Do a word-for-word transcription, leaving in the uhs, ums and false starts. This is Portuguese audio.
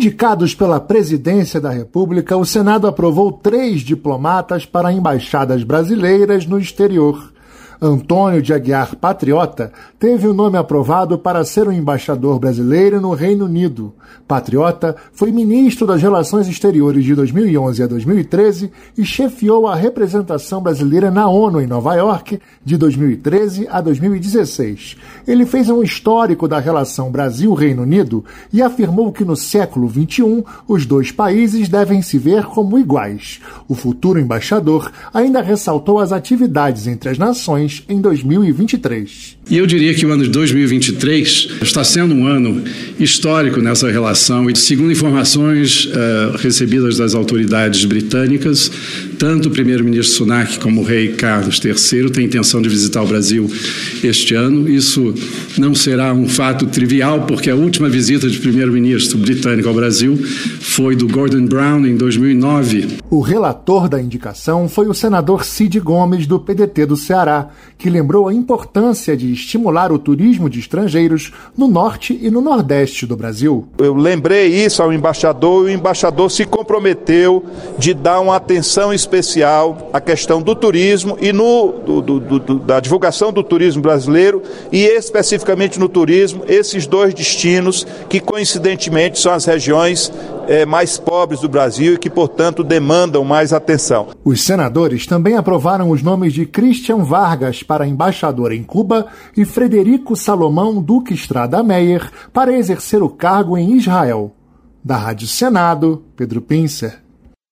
Indicados pela Presidência da República, o Senado aprovou três diplomatas para embaixadas brasileiras no exterior. Antônio de Aguiar Patriota teve o nome aprovado para ser o embaixador brasileiro no Reino Unido. Patriota foi ministro das Relações Exteriores de dois mil e onze a dois mil e treze e chefiou a representação brasileira na ONU em Nova York de dois mil e treze a dois mil e dezesseis. Ele fez um histórico da relação Brasil-Reino Unido e afirmou que no século vinte e um os dois países devem se ver como iguais. O futuro embaixador ainda ressaltou as atividades entre as nações em dois mil e vinte e três. E eu diria que o ano de dois mil e vinte e três está sendo um ano histórico nessa relação e, segundo informações uh, recebidas das autoridades britânicas, tanto o primeiro-ministro Sunak como o rei Carlos terceiro têm intenção de visitar o Brasil este ano. Isso não será um fato trivial, porque a última visita de primeiro-ministro britânico ao Brasil foi do Gordon Brown em dois mil e nove. O relator da indicação foi o senador Cid Gomes, do P D T do Ceará, que lembrou a importância de estimular o turismo de estrangeiros no norte e no nordeste do Brasil. Eu lembrei isso ao embaixador e o embaixador se comprometeu de dar uma atenção especial à questão do turismo e no, do, do, do, da divulgação do turismo brasileiro e especificamente no turismo, esses dois destinos que coincidentemente são as regiões é, mais pobres do Brasil e que, portanto, demandam mais atenção. Os senadores também aprovaram os nomes de Christian Vargas para embaixador em Cuba e Frederico Salomão Duque Estrada Meyer para exercer o cargo em Israel. Da Rádio Senado, Pedro Pincer.